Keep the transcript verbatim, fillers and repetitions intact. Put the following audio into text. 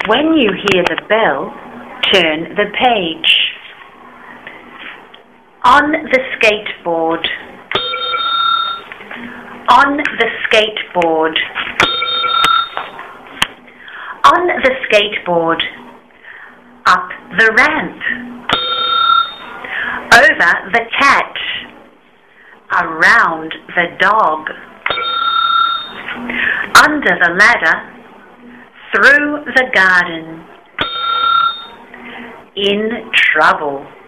When you hear the bell, turn the page. On the skateboard. On the skateboard. On the skateboard. Up the ramp. Over the cat. Around the dog. Under the ladder. Through the garden. In trouble.